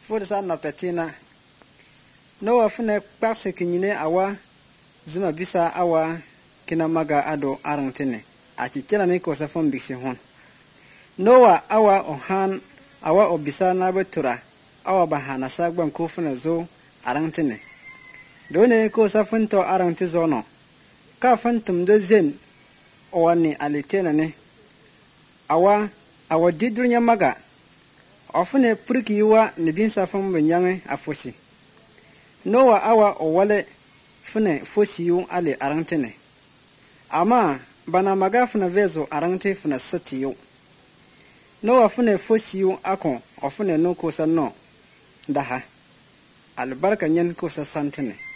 Fodsa na petina. Noa fune kpase kinyine awa zima bisa awa kina maga ado arantine. Achikena ni kosa fon bisi hon. Noa awa ohan awa obisa na betura awa bahana sagban kufuna zo arantine. Done kosa funto aranti zono. Ka fantum do zen owani alitena ne. Awa didunya maga. Ofune puriki yiwa nibinsa fon benyange afosi. Noa awa owale fune fosi yu ale arantene. Ama bana maga funa vezo arante funa sati yu. Noa fune fosi yu akon ofune no kosa no daha. Albarka nyen kosa santene.